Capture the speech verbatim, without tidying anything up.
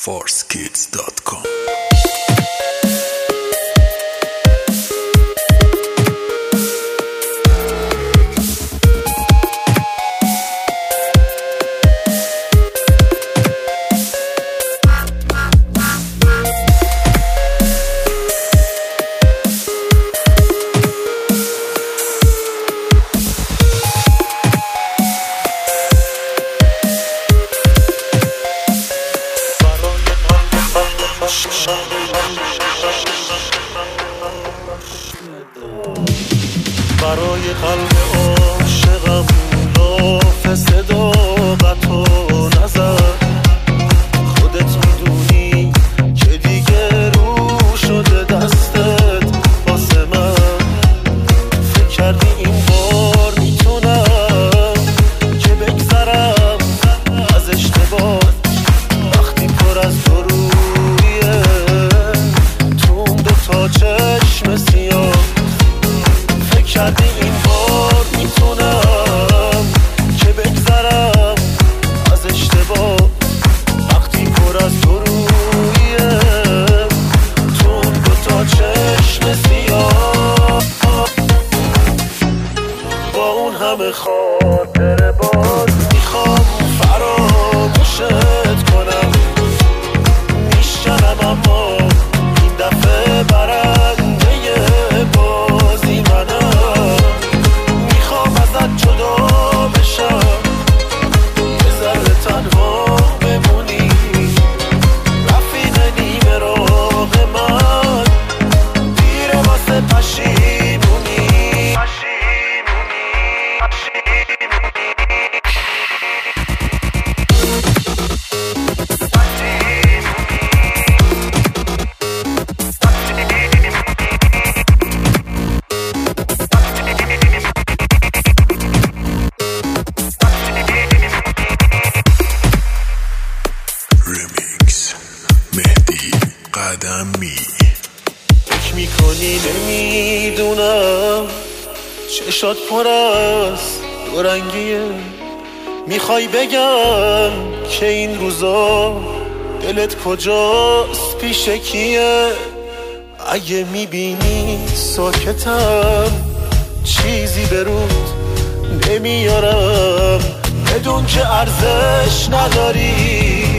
force kids dot com. برای قلب عاشقم لاف صداقت و نظر خودت میدونی که دیگه رو شده دستت واسه من. فکر کردی این بار میتونم که بگذرم از اشتباه وقتی پر از درویه تو اون دوتا چشم سیاه. کردی این بار میتونم که بگذرم از اشتباه وقتی پر از تو رویه تو اون دوتا چشم سیاه. با اون همه خاطر باز میخوام فراموشت کنم. میشکنم اما این دفعه برنده بازی منم. میخوام ازت جدا بشم یه ذره تنها بمونی رفیق نیمه راق من دیره واسه پشیمونی قدمی. فکر میکنی نمیدونم چشات پر از دو رنگیه. میخوای بگم که این روزا دلت کجاست پیش کیه. اگه میبینی ساکتم چیزی به رود نمیارم بدون که ارزش نداری.